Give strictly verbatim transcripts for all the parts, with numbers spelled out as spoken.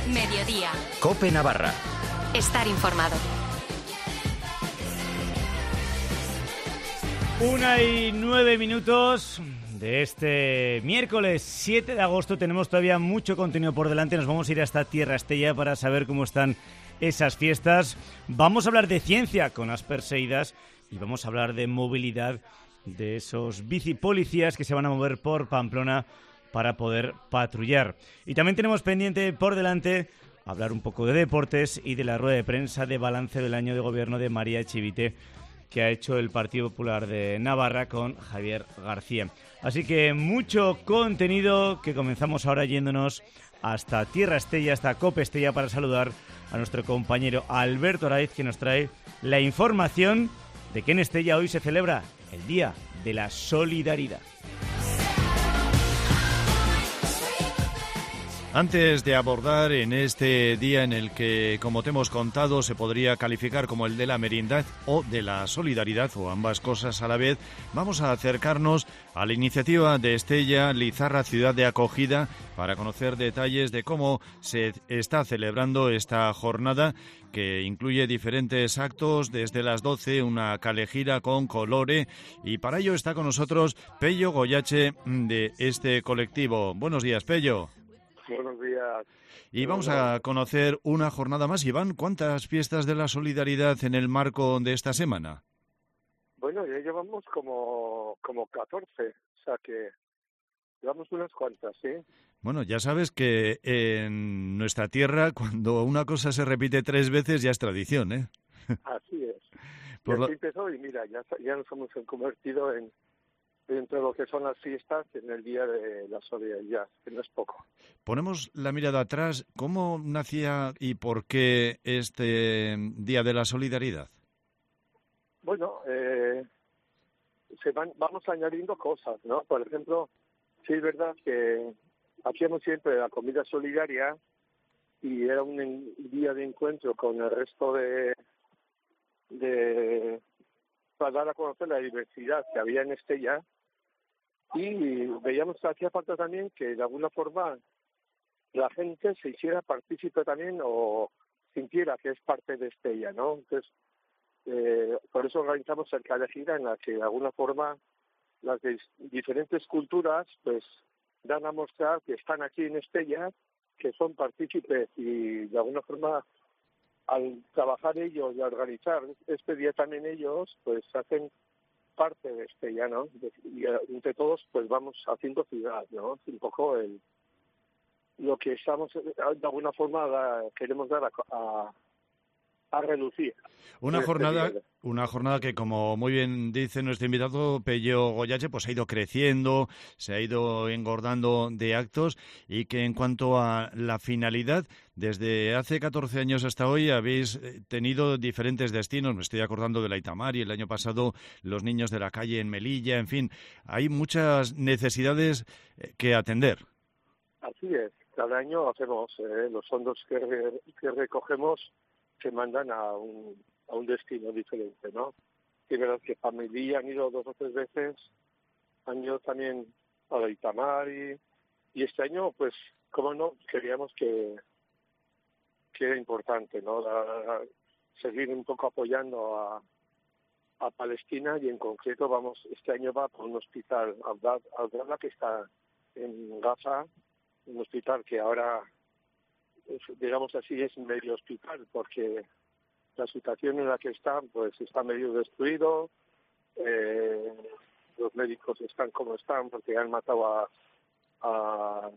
Mediodía. COPE Navarra. Estar informado. Una y nueve minutos de este miércoles siete de agosto. Tenemos todavía mucho contenido por delante. Nos vamos a ir hasta Tierra Estella para saber cómo están esas fiestas. Vamos a hablar de ciencia con Asper Seidas y vamos a hablar de movilidad, de esos bicipolicías que se van a mover por Pamplona para poder patrullar. Y también tenemos pendiente por delante hablar un poco de deportes y de la rueda de prensa de balance del año de gobierno de María Echivite que ha hecho el Partido Popular de Navarra con Javier García. Así que mucho contenido que comenzamos ahora yéndonos hasta Tierra Estella, hasta COPE Estella, para saludar a nuestro compañero Alberto Araiz, que nos trae la información de que en Estella hoy se celebra el Día de la Solidaridad. Antes de abordar en este día en el que, como te hemos contado, se podría calificar como el de la merindad o de la solidaridad, o ambas cosas a la vez, vamos a acercarnos a la iniciativa de Estella Lizarra Ciudad de Acogida para conocer detalles de cómo se está celebrando esta jornada, que incluye diferentes actos, desde las doce una calejira con colore, y para ello está con nosotros Pello Goyache de este colectivo. Buenos días, Pello. Buenos días. Y vamos a conocer una jornada más. Iván, ¿cuántas fiestas de la solidaridad en el marco de esta semana? Bueno, ya llevamos como, como catorce, o sea que llevamos unas cuantas, ¿sí? Bueno, ya sabes que en nuestra tierra, cuando una cosa se repite tres veces, ya es tradición, ¿eh? Así es. Por y lo... así empezó, y mira, ya, ya nos hemos convertido en, dentro de lo que son las fiestas, en el Día de la Solidaridad, que no es poco. Ponemos la mirada atrás. ¿Cómo nacía y por qué este Día de la Solidaridad? Bueno, eh, se van, vamos añadiendo cosas, ¿no? Por ejemplo, sí es verdad que hacíamos siempre la comida solidaria y era un en, día de encuentro con el resto de, de... para dar a conocer la diversidad que había en Estella. Y veíamos que hacía falta también que de alguna forma la gente se hiciera partícipe también o sintiera que es parte de Estella, ¿no? Entonces, eh, por eso organizamos el calejira, en la que de alguna forma las de diferentes culturas pues dan a mostrar que están aquí en Estella, que son partícipes, y de alguna forma al trabajar ellos y a organizar este día también ellos, pues hacen parte de Estella, ¿no? Y entre todos pues vamos haciendo ciudad, ¿no? Un poco el lo que estamos de alguna forma da, queremos dar a, a, a relucir. Una jornada, una jornada que, como muy bien dice nuestro invitado Pello Goyache, pues ha ido creciendo, se ha ido engordando de actos, y que en cuanto a la finalidad, desde hace catorce años hasta hoy habéis tenido diferentes destinos. Me estoy acordando de la Itamari, el año pasado los niños de la calle en Melilla, en fin, hay muchas necesidades que atender. Así es, cada año hacemos eh, los fondos que, re, que recogemos se mandan a un, a un destino diferente, ¿no? Es verdad que para Melilla han ido dos o tres veces, han ido también a la Itamari, y este año, pues, como no, queríamos que, que era importante, ¿no? La, seguir un poco apoyando a, a Palestina, y en concreto vamos, este año va por un hospital, Abdallah, que está en Gaza, un hospital que ahora, digamos así, es medio hospital, porque la situación en la que está, pues está medio destruido, eh, los médicos están como están, porque han matado a, a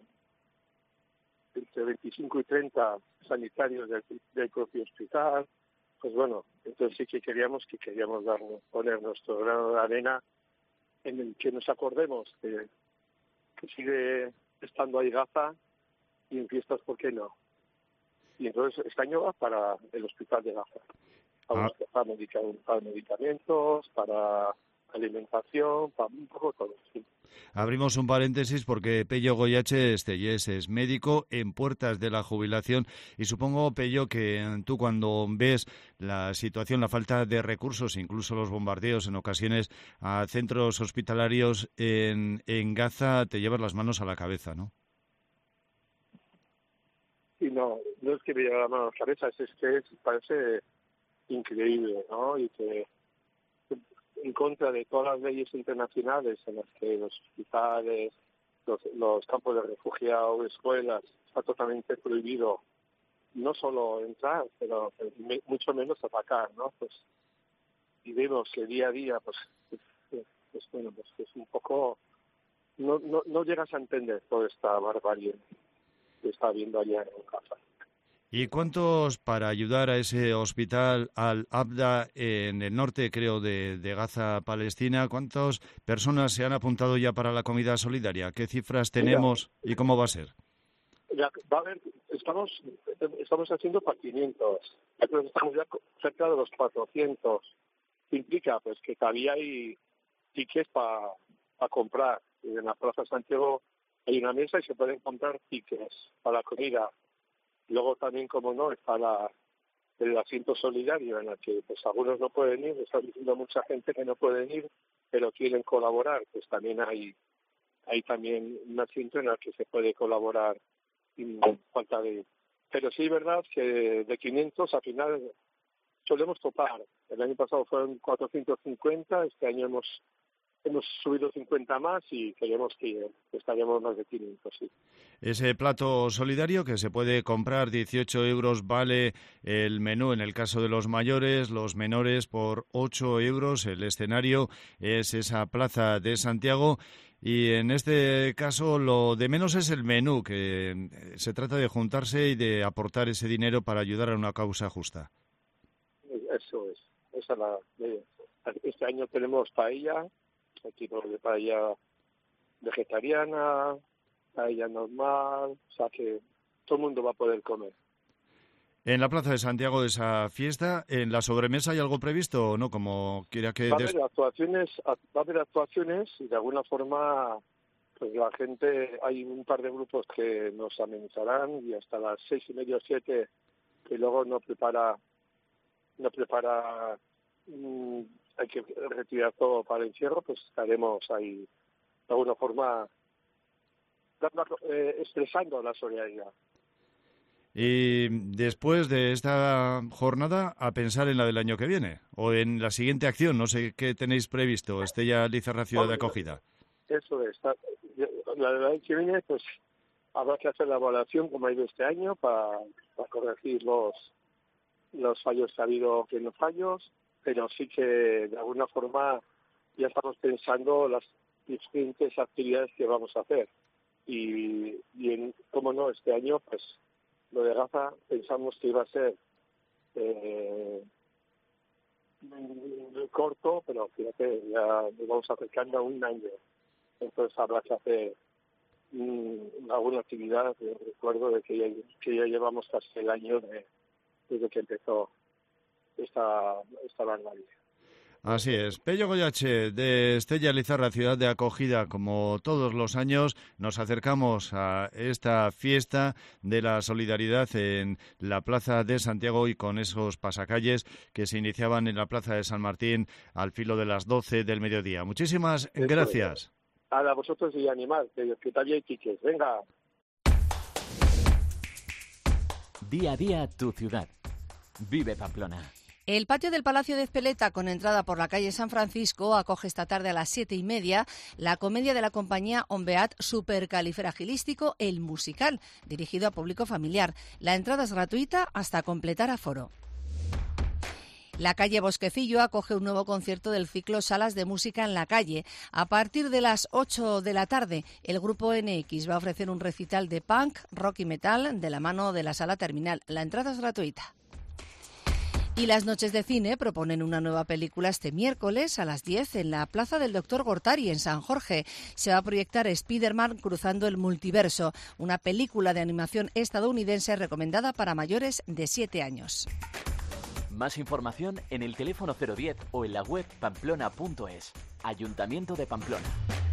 entre veinticinco y treinta sanitarios del, del propio hospital. Pues bueno, entonces sí que queríamos que queríamos darnos, poner nuestro grano de arena en el que nos acordemos que, que sigue estando ahí Gaza, y en fiestas, ¿por qué no? Y entonces este año va para el hospital de Gaza, para, ah. para, medica, para medicamentos, para alimentación, para un poco todo, sí. Abrimos un paréntesis porque Pello Goyache Estellés es médico en puertas de la jubilación, y supongo, Pello, que tú cuando ves la situación, la falta de recursos, incluso los bombardeos en ocasiones a centros hospitalarios en, en Gaza, te llevas las manos a la cabeza, ¿no? Sí, no, no es que me lleve la mano a la cabeza, es que es, parece increíble, ¿no? Y que en contra de todas las leyes internacionales en las que los hospitales, los, los campos de refugiados, escuelas, está totalmente prohibido no solo entrar, pero me, mucho menos atacar, ¿no? Pues y vemos que día a día, pues, pues, pues bueno, pues es un poco, no, no, no llegas a entender toda esta barbarie que está habiendo allá en Gaza. ¿Y cuántos, para ayudar a ese hospital Al-Abda en el norte, creo, de, de Gaza, Palestina, cuántas personas se han apuntado ya para la comida solidaria? ¿Qué cifras tenemos Mira, y cómo va a ser? Ya, va a haber, estamos, estamos haciendo para quinientos, estamos ya cerca de los cuatrocientos. Implica pues que todavía hay tickets para pa comprar. En la Plaza Santiago hay una mesa y se pueden comprar tickets para la comida. Luego también, como no, está la, el asiento solidario en el que pues algunos no pueden ir, está diciendo mucha gente que no pueden ir, pero quieren colaborar. Pues también hay hay también un asiento en el que se puede colaborar sin falta de... Pero sí es verdad que de quinientos al final solemos topar. El año pasado fueron cuatrocientos cincuenta, este año hemos hemos subido cincuenta más y creemos que estaríamos más de quinientos, sí. Ese plato solidario que se puede comprar, dieciocho euros vale el menú en el caso de los mayores, los menores por ocho euros. El escenario es esa Plaza de Santiago y en este caso lo de menos es el menú, que se trata de juntarse y de aportar ese dinero para ayudar a una causa justa. Eso es, esa es la idea. Este año tenemos paella, tipo de paella vegetariana, paella normal, o sea que todo el mundo va a poder comer. En la Plaza de Santiago de esa fiesta, ¿en la sobremesa hay algo previsto o no? Como quiera que... Va a haber actuaciones, va a haber actuaciones y de alguna forma pues la gente, hay un par de grupos que nos amenizarán y hasta las seis y media o siete que luego no prepara, no prepara mmm, hay que retirar todo para el encierro, pues estaremos ahí de alguna forma dando, eh, expresando la solidaridad. Y después de esta jornada, a pensar en la del año que viene, o en la siguiente acción, no sé qué tenéis previsto, Estella Lizarra, Ciudad de Acogida. Eso es, la del año que viene, pues habrá que hacer la evaluación como ha ido este año para, para corregir los, los fallos que ha habido, que no fallos, pero sí que de alguna forma ya estamos pensando las diferentes actividades que vamos a hacer. Y, y en, cómo no, este año, pues lo de Gaza pensamos que iba a ser eh, corto, pero fíjate, ya nos vamos acercando a un año. Entonces habrá que hacer mmm, alguna actividad. Recuerdo de que ya, que ya llevamos casi el año de, desde que empezó esta, esta barbarie. Así es. Pello Goyache, de Estella Lizarra, Ciudad de Acogida, como todos los años, nos acercamos a esta fiesta de la solidaridad en la Plaza de Santiago y con esos pasacalles que se iniciaban en la Plaza de San Martín al filo de las doce del mediodía. Muchísimas Eso gracias. Es. A vosotros y animar, que, que todavía hay tickets. Venga. Día a día, tu ciudad. Vive Pamplona. El patio del Palacio de Ezpeleta, con entrada por la calle San Francisco, acoge esta tarde a las siete y media la comedia de la compañía Onbeat Supercalifragilístico, el musical, dirigido a público familiar. La entrada es gratuita hasta completar aforo. La calle Bosquecillo acoge un nuevo concierto del ciclo Salas de Música en la Calle. A partir de las ocho de la tarde, el grupo N X va a ofrecer un recital de punk, rock y metal de la mano de la Sala Terminal. La entrada es gratuita. Y las noches de cine proponen una nueva película este miércoles a las diez en la Plaza del Doctor Gortari, en San Jorge. Se va a proyectar Spider-Man cruzando el multiverso, una película de animación estadounidense recomendada para mayores de siete años. Más información en el teléfono cero diez o en la web pamplona punto es. Ayuntamiento de Pamplona.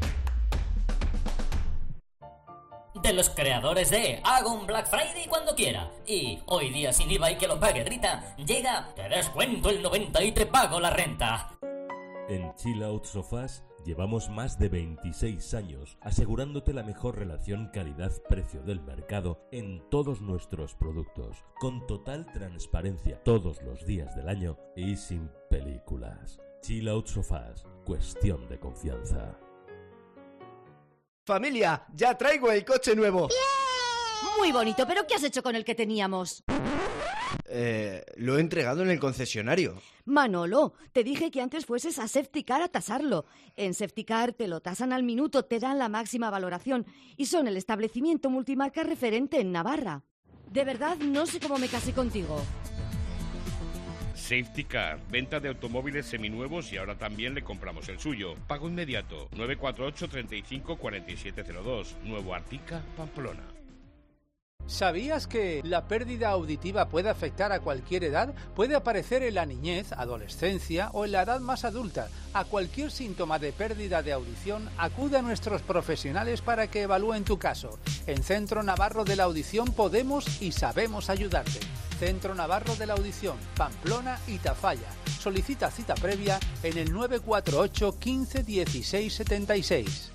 De los creadores de Hago un Black Friday cuando quiera y hoy día sin I V A y que lo pague Rita, llega Te descuento el noventa y te pago la renta. En Chill Out Sofás Llevamos más de veintiséis años asegurándote la mejor relación calidad-precio del mercado en todos nuestros productos, con total transparencia todos los días del año y sin películas. Chill Out Sofás, cuestión de confianza. Familia, ya traigo el coche nuevo. ¡Yeah! Muy bonito, pero ¿qué has hecho con el que teníamos? Eh, lo he entregado en el concesionario. Manolo, te dije que antes fueses a Safetycar a tasarlo. En Safetycar te lo tasan al minuto, te dan la máxima valoración y son el establecimiento multimarca referente en Navarra. De verdad, no sé cómo me casé contigo. Safetycar, venta de automóviles seminuevos y ahora también le compramos el suyo. Pago inmediato, nueve cuatro ocho, treinta y cinco, cuarenta y siete cero dos, Nuevo Artica, Pamplona. ¿Sabías que la pérdida auditiva puede afectar a cualquier edad? Puede aparecer en la niñez, adolescencia o en la edad más adulta. A cualquier síntoma de pérdida de audición, acude a nuestros profesionales para que evalúen tu caso. En Centro Navarro de la Audición podemos y sabemos ayudarte. Centro Navarro de la Audición, Pamplona y Tafalla. Solicita cita previa en el nueve cuatro ocho, quince, dieciséis, setenta y seis.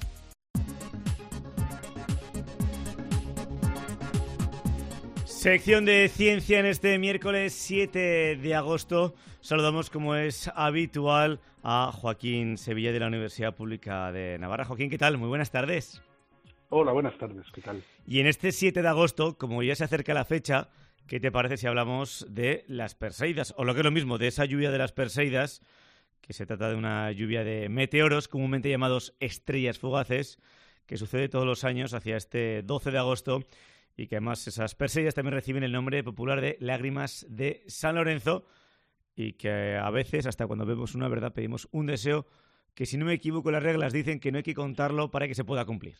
Sección de ciencia en este miércoles siete de agosto. Saludamos, como es habitual, a Joaquín Sevilla de la Universidad Pública de Navarra. Joaquín, ¿qué tal? Muy buenas tardes. Hola, buenas tardes, ¿qué tal? Y en este siete de agosto, como ya se acerca la fecha, ¿qué te parece si hablamos de las Perseidas? O lo que es lo mismo, de esa lluvia de las Perseidas, que se trata de una lluvia de meteoros, comúnmente llamados estrellas fugaces, que sucede todos los años hacia este doce de agosto, y que además esas Perseidas también reciben el nombre popular de lágrimas de San Lorenzo, y que a veces, hasta cuando vemos una verdad, pedimos un deseo que, si no me equivoco, las reglas dicen que no hay que contarlo para que se pueda cumplir.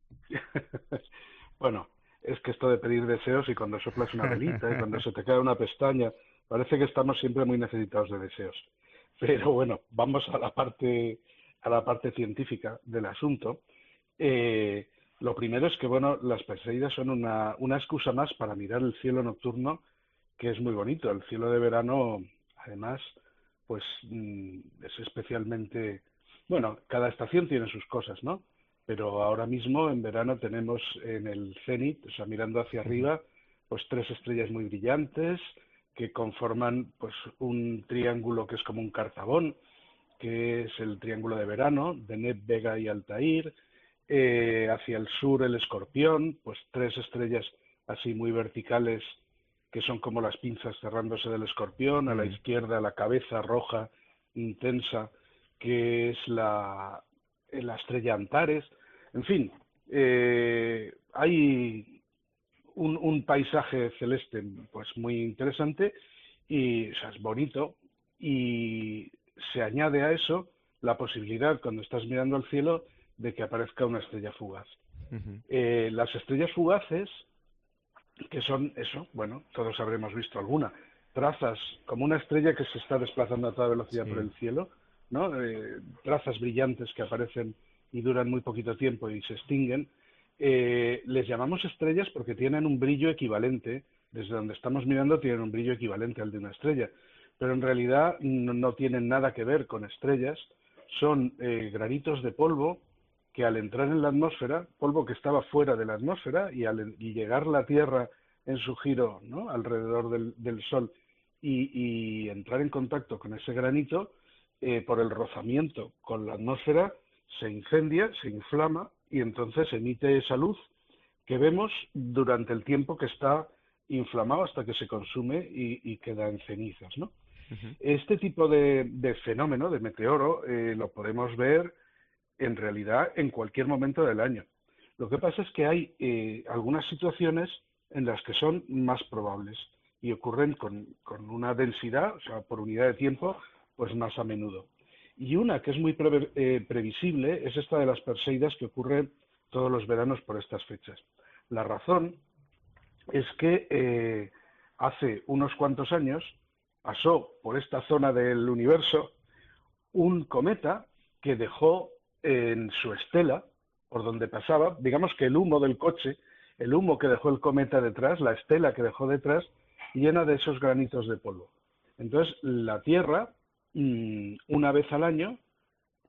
Bueno, es que esto de pedir deseos, y cuando soplas una velita y cuando se te cae una pestaña, parece que estamos siempre muy necesitados de deseos. Pero bueno, vamos a la parte, a la parte científica del asunto. Eh, Lo primero es que, bueno, las Perseidas son una, una excusa más para mirar el cielo nocturno, que es muy bonito. El cielo de verano, además, pues es especialmente... Bueno, cada estación tiene sus cosas, ¿no? Pero ahora mismo, en verano, tenemos en el cénit, o sea, mirando hacia arriba, pues tres estrellas muy brillantes que conforman pues un triángulo que es como un cartabón, que es el triángulo de verano, Deneb, Vega y Altair. Eh, hacia el sur el Escorpión, pues tres estrellas así muy verticales que son como las pinzas cerrándose del Escorpión. A la izquierda la cabeza roja intensa, que es la, la estrella Antares. En fin, eh, hay un, un paisaje celeste pues muy interesante y, o sea, es bonito, y se añade a eso la posibilidad, cuando estás mirando al cielo, de que aparezca una estrella fugaz. Uh-huh. Eh, las estrellas fugaces, que son eso, bueno, todos habremos visto alguna, trazas, como una estrella que se está desplazando a toda velocidad sí. por el cielo, ¿no? Eh, trazas brillantes que aparecen y duran muy poquito tiempo y se extinguen. Eh, les llamamos estrellas porque tienen un brillo equivalente, desde donde estamos mirando tienen un brillo equivalente al de una estrella, pero en realidad no, no tienen nada que ver con estrellas. Son eh, granitos de polvo que, al entrar en la atmósfera, polvo que estaba fuera de la atmósfera, y al y llegar la Tierra en su giro, ¿no?, alrededor del, del Sol, y, y entrar en contacto con ese granito, eh, por el rozamiento con la atmósfera, se incendia, se inflama, y entonces emite esa luz que vemos durante el tiempo que está inflamado hasta que se consume y, y queda en cenizas, ¿no? Uh-huh. Este tipo de, de fenómeno, de meteoro, eh, lo podemos ver en realidad en cualquier momento del año. Lo que pasa es que hay eh, algunas situaciones en las que son más probables y ocurren con, con una densidad, o sea, por unidad de tiempo, pues más a menudo. Y una que es muy pre eh, previsible es esta de las Perseidas, que ocurre todos los veranos por estas fechas. La razón es que eh, hace unos cuantos años pasó por esta zona del universo un cometa que dejó en su estela, por donde pasaba, digamos que el humo del coche, el humo que dejó el cometa detrás, la estela que dejó detrás, llena de esos granitos de polvo. Entonces, la Tierra, una vez al año,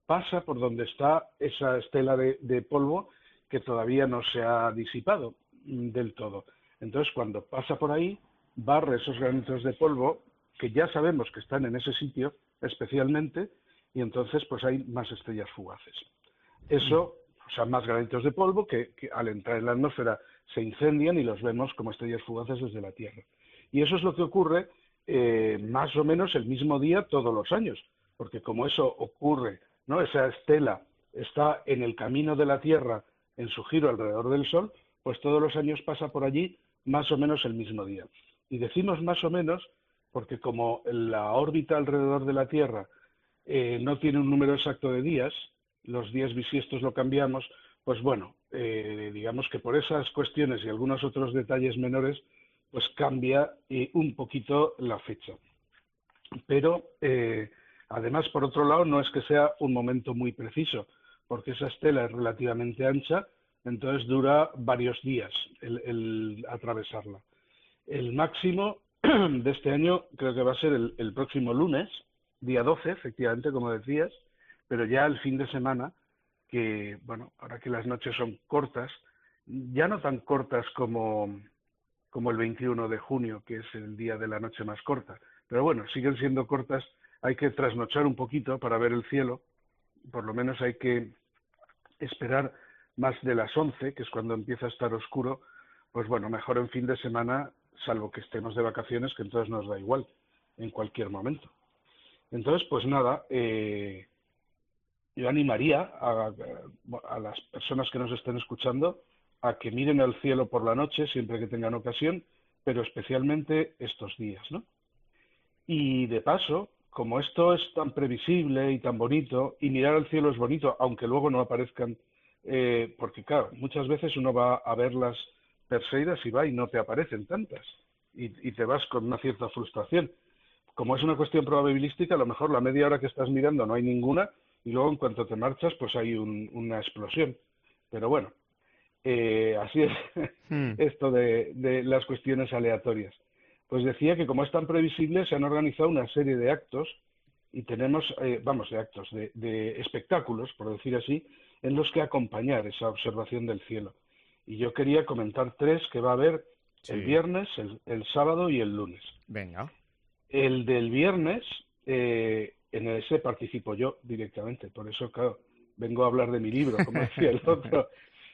pasa por donde está esa estela de, de polvo que todavía no se ha disipado del todo. Entonces, cuando pasa por ahí, barre esos granitos de polvo que ya sabemos que están en ese sitio especialmente, y entonces pues hay más estrellas fugaces. Eso, o sea, más granitos de polvo que, que al entrar en la atmósfera se incendian y los vemos como estrellas fugaces desde la Tierra. Y eso es lo que ocurre eh, más o menos el mismo día todos los años, porque como eso ocurre, ¿no? Esa estela está en el camino de la Tierra en su giro alrededor del Sol, pues todos los años pasa por allí más o menos el mismo día. Y decimos más o menos porque como la órbita alrededor de la Tierra eh, no tiene un número exacto de días, los días bisiestos lo cambiamos, pues bueno, eh, digamos que por esas cuestiones y algunos otros detalles menores, pues cambia eh, un poquito la fecha. Pero eh, además, por otro lado, no es que sea un momento muy preciso, porque esa estela es relativamente ancha, entonces dura varios días el, el atravesarla. El máximo de este año creo que va a ser el, el próximo lunes, día doce, efectivamente, como decías, pero ya el fin de semana, que, bueno, ahora que las noches son cortas, ya no tan cortas como, como el veintiuno de junio, que es el día de la noche más corta, pero bueno, siguen siendo cortas, hay que trasnochar un poquito para ver el cielo, por lo menos hay que esperar más de las once, que es cuando empieza a estar oscuro, pues bueno, mejor en fin de semana, salvo que estemos de vacaciones, que entonces nos da igual, en cualquier momento. Entonces, pues nada, eh, yo animaría a, a las personas que nos estén escuchando a que miren al cielo por la noche, siempre que tengan ocasión, pero especialmente estos días, ¿no? Y de paso, como esto es tan previsible y tan bonito, y mirar al cielo es bonito, aunque luego no aparezcan, eh, porque claro, muchas veces uno va a ver las Perseidas y va y no te aparecen tantas, y, y te vas con una cierta frustración. Como es una cuestión probabilística, a lo mejor la media hora que estás mirando no hay ninguna, y luego en cuanto te marchas, pues hay un, una explosión. Pero bueno, eh, así es hmm. esto de, de las cuestiones aleatorias. Pues decía que como es tan previsible, se han organizado una serie de actos, y tenemos, eh, vamos, de actos, de, de espectáculos, por decir así, en los que acompañar esa observación del cielo. Y yo quería comentar tres que va a haber sí. el viernes, el, el sábado y el lunes. Venga. El del viernes, eh, en ese participo yo directamente, por eso, claro, vengo a hablar de mi libro, como decía el otro.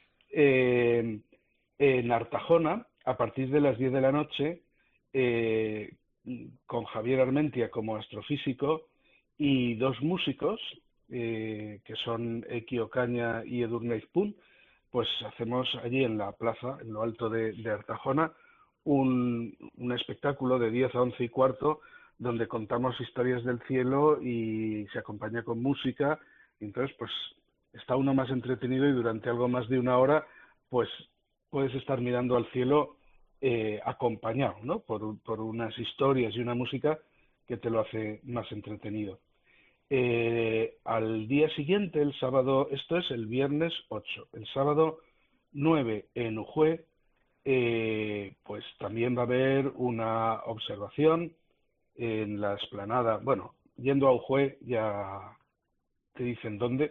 Eh, en Artajona, a partir de las diez de la noche, eh, con Javier Armentia como astrofísico y dos músicos, eh, que son Eki Ocaña y Edurne Izpun, pues hacemos allí en la plaza, en lo alto de, de Artajona, un, un espectáculo de diez a once y cuarto, donde contamos historias del cielo y se acompaña con música, y entonces pues está uno más entretenido y durante algo más de una hora pues puedes estar mirando al cielo eh, acompañado, ¿no? Por, por unas historias y una música que te lo hace más entretenido. Eh, al día siguiente, el sábado, esto es el viernes ocho, el sábado nueve en Ujue, eh, pues también va a haber una observación en la explanada, bueno, yendo a Ujue ya te dicen dónde,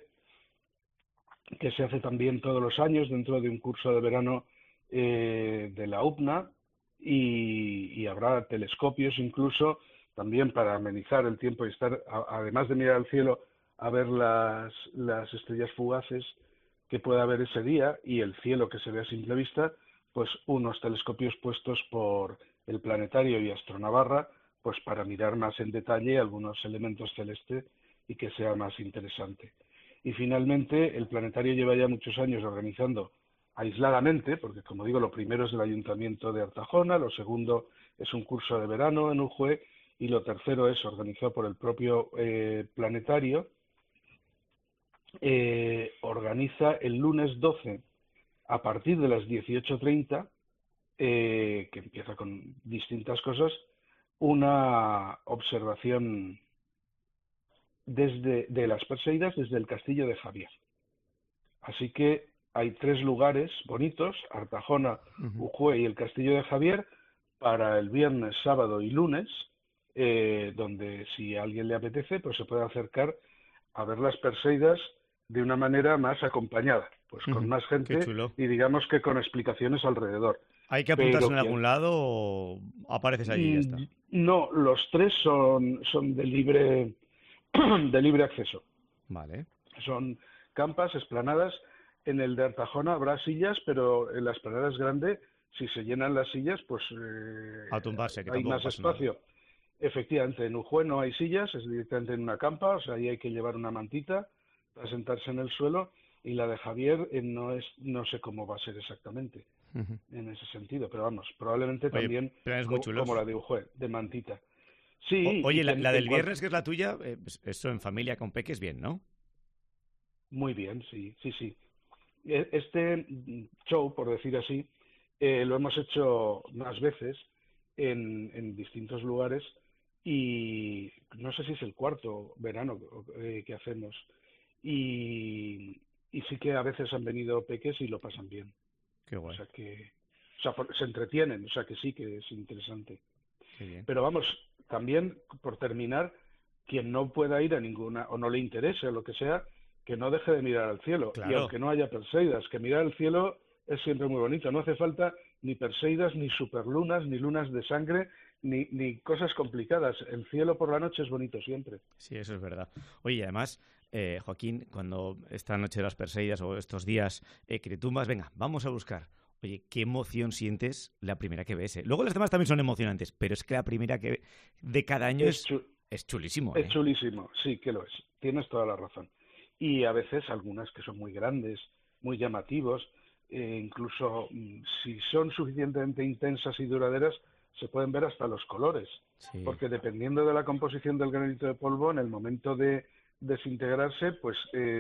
que se hace también todos los años dentro de un curso de verano eh, de la U P N A, y, y habrá telescopios incluso, también para amenizar el tiempo y estar, a, además de mirar al cielo, a ver las, las estrellas fugaces que pueda haber ese día y el cielo que se ve a simple vista, pues unos telescopios puestos por el Planetario y Astronavarra, pues para mirar más en detalle algunos elementos celestes y que sea más interesante. Y finalmente, el Planetario lleva ya muchos años organizando aisladamente, porque como digo, lo primero es el Ayuntamiento de Artajona, lo segundo es un curso de verano en Ujue, y lo tercero es organizado por el propio eh, Planetario. Eh, organiza el lunes doce, a partir de las dieciocho treinta, eh, que empieza con distintas cosas, una observación desde de las Perseidas desde el castillo de Javier. Así que hay tres lugares bonitos, Artajona, uh-huh. Ujue y el castillo de Javier, para el viernes, sábado y lunes, eh, donde si a alguien le apetece, pues se puede acercar a ver las Perseidas de una manera más acompañada, pues con Uh-huh. más gente y digamos que con explicaciones alrededor. ¿Hay que apuntarse Pero en que- algún lado o apareces allí y ya está? No, los tres son, son de libre de libre acceso. Vale. Son campas, esplanadas. En el de Artajona habrá sillas, pero en la esplanada es grande. Si se llenan las sillas, pues eh, A tumbarse, que hay tampoco más pasa nada. espacio. Efectivamente, en Ujue no hay sillas, es directamente en una campa, o sea, ahí hay que llevar una mantita para sentarse en el suelo, y la de Javier eh, no es, no sé cómo va a ser exactamente Ujú. en ese sentido, pero vamos, probablemente Oye, también planes muy co- chulos. como la de Ujue, de mantita. Sí. O- oye, y la, que- la que del en cual- viernes, que es la tuya, eh, pues eso en familia con peques, bien, ¿no? Muy bien, sí, sí, sí. E- Este mm, show, por decir así, eh, lo hemos hecho más veces en, en distintos lugares y no sé si es el cuarto verano eh, que hacemos. Y, y sí que a veces han venido peques y lo pasan bien. Qué guay. O sea que o sea, por- se entretienen, o sea que sí que es interesante. Qué bien. Pero vamos, también por terminar, quien no pueda ir a ninguna o no le interese o lo que sea, que no deje de mirar al cielo. Claro. Y aunque no haya Perseidas, que mirar al cielo es siempre muy bonito. No hace falta ni Perseidas, ni superlunas, ni lunas de sangre, ni, ni cosas complicadas. El cielo por la noche es bonito siempre. Sí, eso es verdad. Oye, y además, eh, Joaquín, cuando esta noche de las Perseidas o estos días eh, que te tumbas, venga, vamos a buscar. Oye, qué emoción sientes la primera que ves. eh. Luego las demás también son emocionantes, pero es que la primera que de cada año es, Es chu- es chulísimo. Es ¿eh? chulísimo, sí que lo es. Tienes toda la razón. Y a veces algunas que son muy grandes, muy llamativos, eh, incluso mm, si son suficientemente intensas y duraderas, se pueden ver hasta los colores. Sí. Porque dependiendo de la composición del granito de polvo, en el momento de desintegrarse, pues eh,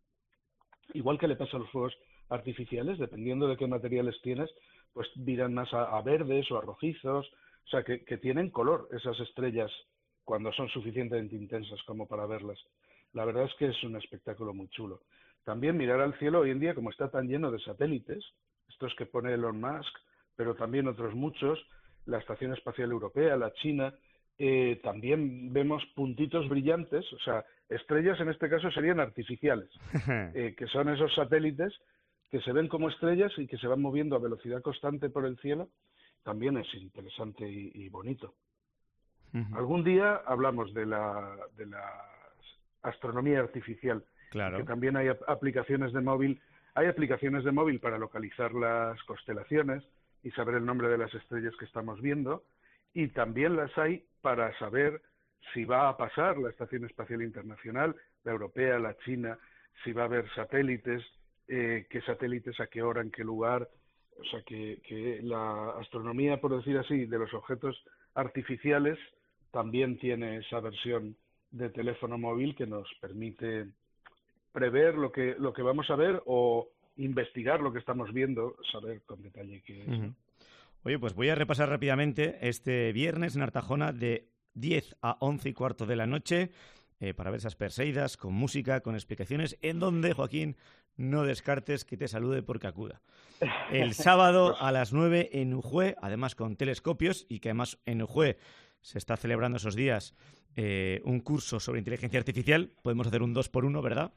igual que le pasa a los fuegos artificiales, dependiendo de qué materiales tienes, pues viran más a, a verdes o a rojizos, o sea, que, que tienen color esas estrellas cuando son suficientemente intensas como para verlas. La verdad es que es un espectáculo muy chulo. También mirar al cielo hoy en día, como está tan lleno de satélites, estos que pone Elon Musk, pero también otros muchos, la Estación Espacial Europea, la China, eh, también vemos puntitos brillantes, o sea, estrellas en este caso serían artificiales, eh, que son esos satélites que se ven como estrellas y que se van moviendo a velocidad constante por el cielo. También es interesante y, y bonito. Ujú. Algún día hablamos de la, de la astronomía artificial, Claro. que también hay ap- aplicaciones de móvil. Hay aplicaciones de móvil para localizar las constelaciones y saber el nombre de las estrellas que estamos viendo, y también las hay para saber si va a pasar la Estación Espacial Internacional, la europea, la china, si va a haber satélites, eh, qué satélites, a qué hora, en qué lugar. O sea, que, que la astronomía, por decir así, de los objetos artificiales también tiene esa versión de teléfono móvil que nos permite prever lo que, lo que vamos a ver o investigar lo que estamos viendo, saber con detalle qué es. ¿no? Ujú. Oye, pues voy a repasar rápidamente este viernes en Artajona de diez a once y cuarto de la noche eh, para ver esas Perseidas con música, con explicaciones, en donde, Joaquín, no descartes que te salude porque acuda. El sábado a las nueve en Ujue, además con telescopios, y que además en Ujue se está celebrando esos días eh, un curso sobre inteligencia artificial. Podemos hacer un dos por uno, ¿verdad?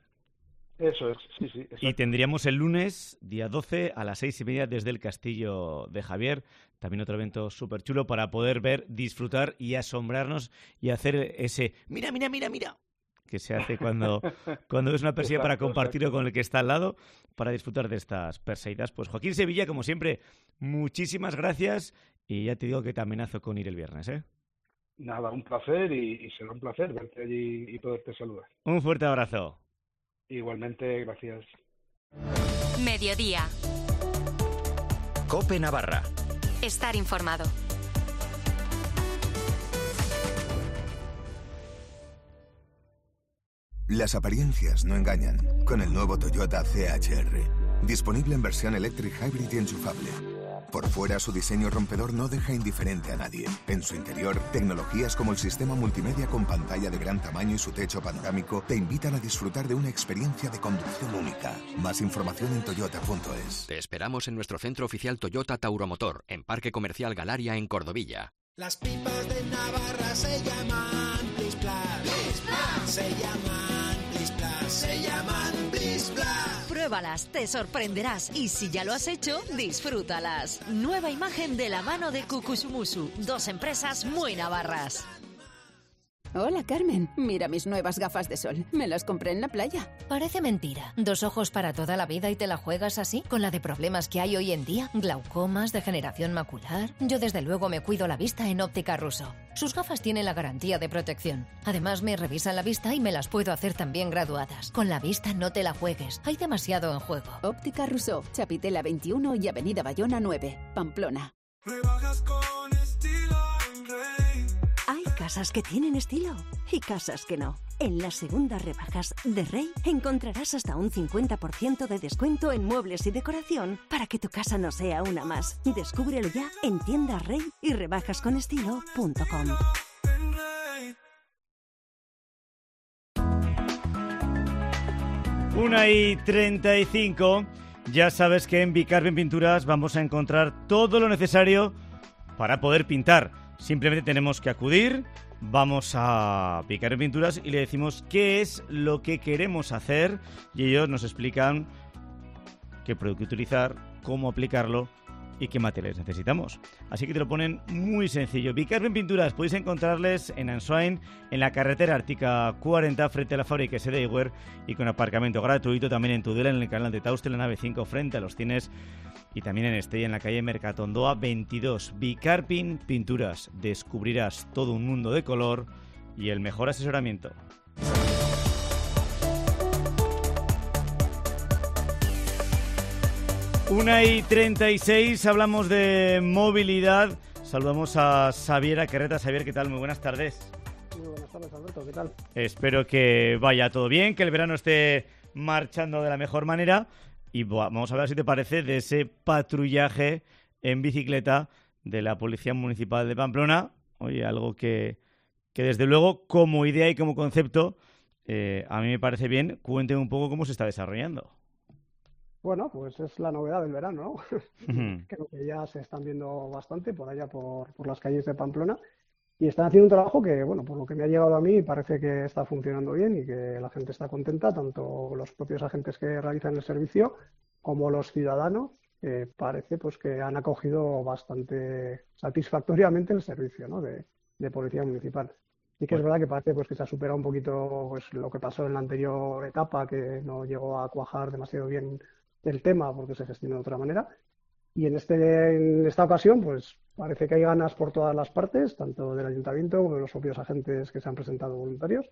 Eso es, sí, sí. Exacto. Y tendríamos el lunes, día doce, a las seis y media desde el Castillo de Javier. También otro evento súper chulo para poder ver, disfrutar y asombrarnos y hacer ese mira, mira, mira, mira, que se hace cuando, cuando ves una perseida para Exacto, compartirlo exacto. con el que está al lado, para disfrutar de estas perseidas. Pues Joaquín Sevilla, como siempre, muchísimas gracias y ya te digo que te amenazo con ir el viernes, ¿eh? Nada, un placer y, y será un placer verte allí y poderte saludar. Un fuerte abrazo. Igualmente, gracias. Mediodía. COPE Navarra. Estar informado. Las apariencias no engañan. Con el nuevo Toyota C H R. Disponible en versión electric hybrid y enchufable. Por fuera, su diseño rompedor no deja indiferente a nadie. En su interior, tecnologías como el sistema multimedia con pantalla de gran tamaño y su techo panorámico te invitan a disfrutar de una experiencia de conducción única. Más información en toyota punto es. Te esperamos en nuestro centro oficial Toyota Tauromotor, en Parque Comercial Galaria, en Cordovilla. Las pipas de Navarra se llaman Plis Plas. Se llaman Plis se llaman Bliss Plus. Pruébalas, te sorprenderás y si ya lo has hecho, disfrútalas. Nueva imagen de la mano de Kukusumusu, dos empresas muy navarras. Hola, Carmen. Mira mis nuevas gafas de sol. Me las compré en la playa. Parece mentira. ¿Dos ojos para toda la vida y te la juegas así? ¿Con la de problemas que hay hoy en día? ¿Glaucomas, degeneración macular? Yo desde luego me cuido la vista en Óptica Russo. Sus gafas tienen la garantía de protección. Además me revisan la vista y me las puedo hacer también graduadas. Con la vista no te la juegues. Hay demasiado en juego. Óptica Russo, Chapitela veintiuno y Avenida Bayona nueve, Pamplona. Rebajas con estilo en Rey. Hay casas que tienen estilo y casas que no. En las segundas rebajas de Rey encontrarás hasta un cincuenta por ciento de descuento en muebles y decoración para que tu casa no sea una más. Descúbrelo ya en tiendas Rey y rebajas con estilo punto com. Una y treinta y cinco. Ya sabes que en Bicarben Pinturas vamos a encontrar todo lo necesario para poder pintar. Simplemente tenemos que acudir, vamos a Bicarben Pinturas y le decimos qué es lo que queremos hacer y ellos nos explican qué producto utilizar, cómo aplicarlo y qué materiales necesitamos. Así que te lo ponen muy sencillo. Bicarben Pinturas podéis encontrarles en Answain, en la carretera Ártica cuarenta, frente a la fábrica S D Ewer y con aparcamiento gratuito también en Tudela, en el canal de Tauste, en la nave cinco, frente a los cines, y también en Estella, en la calle Mercatondoa veintidós. Bicarben Pinturas. Descubrirás todo un mundo de color y el mejor asesoramiento. Una y treinta y seis, hablamos de movilidad. Saludamos a Xavier Querreta. Xavier, ¿qué tal? Muy buenas tardes. Muy buenas tardes, Alberto. ¿Qué tal? Espero que vaya todo bien, que el verano esté marchando de la mejor manera. Y vamos a hablar, si te parece, de ese patrullaje en bicicleta de la Policía Municipal de Pamplona. Oye, algo que, que desde luego, como idea y como concepto, eh, a mí me parece bien. Cuénteme un poco cómo se está desarrollando. Bueno, pues es la novedad del verano, ¿no? Creo que ya se están viendo bastante por allá, por, por las calles de Pamplona. Y están haciendo un trabajo que, bueno, por lo que me ha llegado a mí, parece que está funcionando bien y que la gente está contenta, tanto los propios agentes que realizan el servicio como los ciudadanos. Eh, parece pues que han acogido bastante satisfactoriamente el servicio, ¿no? de, de Policía Municipal. Y que es verdad que parece pues que se ha superado un poquito pues lo que pasó en la anterior etapa, que no llegó a cuajar demasiado bien el tema porque se gestionó de otra manera. Y en, este, en esta ocasión, pues parece que hay ganas por todas las partes, tanto del ayuntamiento como de los propios agentes que se han presentado voluntarios.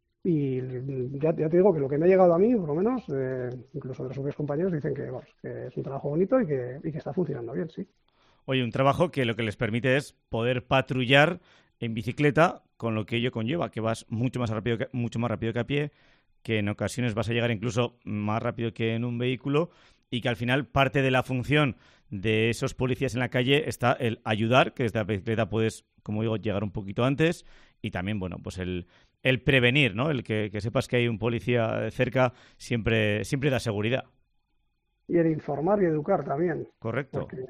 Y ya, ya te digo que lo que me ha llegado a mí, por lo menos, eh, incluso de los propios compañeros, dicen que, bueno, que es un trabajo bonito y que, y que está funcionando bien, sí. Oye, un trabajo que lo que les permite es poder patrullar en bicicleta, con lo que ello conlleva, que vas mucho más rápido que, mucho más rápido que a pie, que en ocasiones vas a llegar incluso más rápido que en un vehículo, y que al final parte de la función de esos policías en la calle está el ayudar, que desde la bicicleta puedes, como digo, llegar un poquito antes, y también, bueno, pues el, el prevenir, ¿no? El que, que sepas que hay un policía cerca siempre, siempre da seguridad. Y el informar y educar también. Correcto. Porque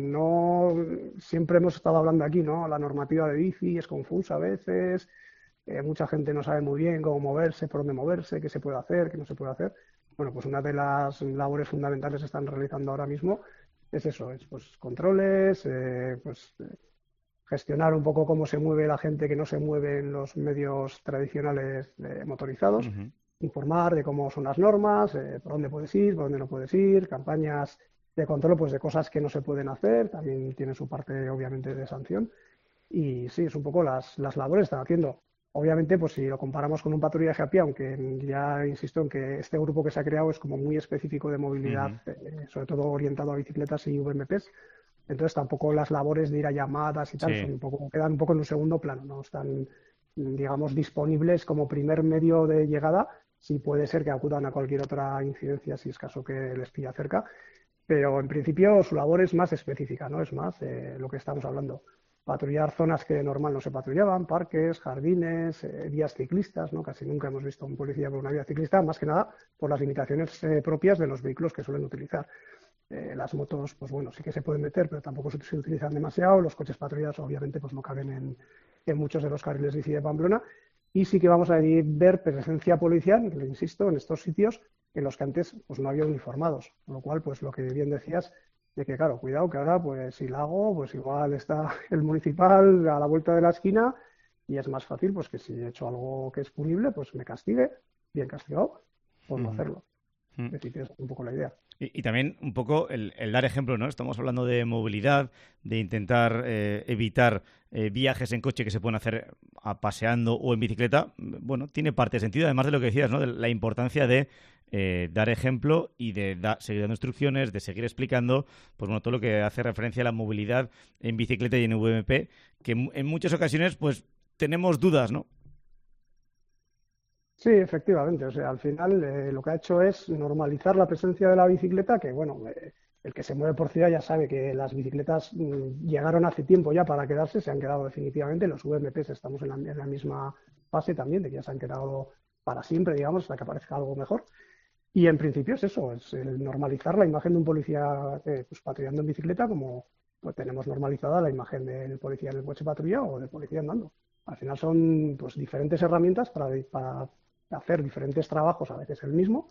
no siempre hemos estado hablando aquí, ¿no? La normativa de bici es confusa a veces, eh, mucha gente no sabe muy bien cómo moverse, por dónde moverse, qué se puede hacer, qué no se puede hacer. Bueno, pues una de las labores fundamentales que están realizando ahora mismo es eso, es pues controles, eh, pues eh, gestionar un poco cómo se mueve la gente que no se mueve en los medios tradicionales eh, motorizados, uh-huh. Informar de cómo son las normas, eh, por dónde puedes ir, por dónde no puedes ir, campañas de control pues de cosas que no se pueden hacer, también tiene su parte obviamente de sanción. Y sí, es un poco las, las labores que están haciendo. Obviamente, pues si lo comparamos con un patrullaje a pie, aunque ya insisto en que este grupo que se ha creado es como muy específico de movilidad, uh-huh. eh, sobre todo orientado a bicicletas y V M Ps, entonces tampoco las labores de ir a llamadas y tal sí. son un poco, quedan un poco en un segundo plano, no están, digamos, disponibles como primer medio de llegada. Sí puede ser que acudan a cualquier otra incidencia si es caso que les pilla cerca, pero en principio su labor es más específica, ¿no? Es más eh, lo que estamos hablando. Patrullar zonas que normal no se patrullaban, parques, jardines, eh, vías ciclistas, ¿no? Casi nunca hemos visto a un policía por una vía ciclista, más que nada por las limitaciones eh, propias de los vehículos que suelen utilizar. Eh, las motos, pues bueno, sí que se pueden meter, pero tampoco se, se utilizan demasiado. Los coches patrullados, obviamente, pues no caben en, en muchos de los carriles bici de Pamplona. y sí que vamos a ver presencia policial, le insisto, en estos sitios en los que antes pues no había uniformados, con lo cual, pues lo que bien decías, de que claro, cuidado que ahora pues si la hago, pues igual está el municipal a la vuelta de la esquina y es más fácil pues que si he hecho algo que es punible, pues me castigue, bien castigado, por no Mm. hacerlo. Mm. Es decir, es un poco la idea. Y, y también un poco el, el dar ejemplo, ¿no? Estamos hablando de movilidad, de intentar eh, evitar eh, viajes en coche que se pueden hacer a paseando o en bicicleta. Bueno, tiene parte de sentido, además de lo que decías, ¿no? De la importancia de eh, dar ejemplo y de da- seguir dando instrucciones, de seguir explicando, pues bueno, todo lo que hace referencia a la movilidad en bicicleta y en V M P, que en, en muchas ocasiones, pues tenemos dudas, ¿no? Sí, efectivamente. O sea, al final eh, lo que ha hecho es normalizar la presencia de la bicicleta, que bueno, eh, el que se mueve por ciudad ya sabe que las bicicletas mm, llegaron hace tiempo ya para quedarse, se han quedado definitivamente. Los V M Ps estamos en la, en la misma fase también, de que ya se han quedado para siempre, digamos, hasta que aparezca algo mejor. Y en principio es eso, es el normalizar la imagen de un policía eh, pues, patrullando en bicicleta, como pues, tenemos normalizada la imagen del policía en el coche patrulla o del policía andando. Al final son pues diferentes herramientas para, para hacer diferentes trabajos, a veces el mismo,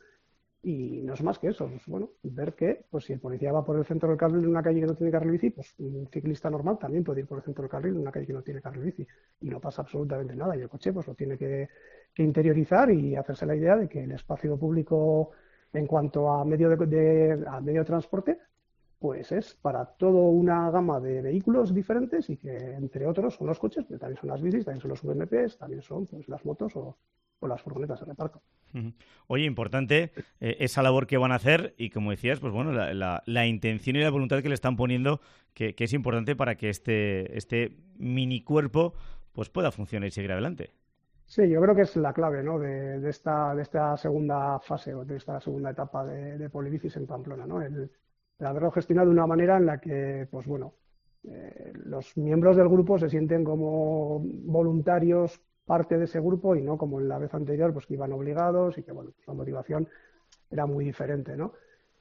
y no es más que eso, pues, bueno, ver que pues si el policía va por el centro del carril en una calle que no tiene carril bici, pues un ciclista normal también puede ir por el centro del carril en una calle que no tiene carril bici, y no pasa absolutamente nada, y el coche pues lo tiene que, que interiorizar y hacerse la idea de que el espacio público en cuanto a medio de, de- a medio de transporte pues es para toda una gama de vehículos diferentes y que entre otros son los coches, pero también son las bicis, también son los V M Ps, también son pues las motos o, o las furgonetas de reparto. Ujú. Oye, importante eh, esa labor que van a hacer y, como decías, pues bueno, la, la- la intención y la voluntad que le están poniendo, que, que es importante para que este, este mini cuerpo pues pueda funcionar y seguir adelante. Sí, yo creo que es la clave, ¿no? de, de esta, de esta segunda fase o de esta segunda etapa de, de Polibicis en Pamplona, ¿no? El, el haberlo gestionado de una manera en la que, pues bueno, eh, los miembros del grupo se sienten como voluntarios, parte de ese grupo y no como en la vez anterior, pues que iban obligados y que, bueno, pues la motivación era muy diferente, ¿no?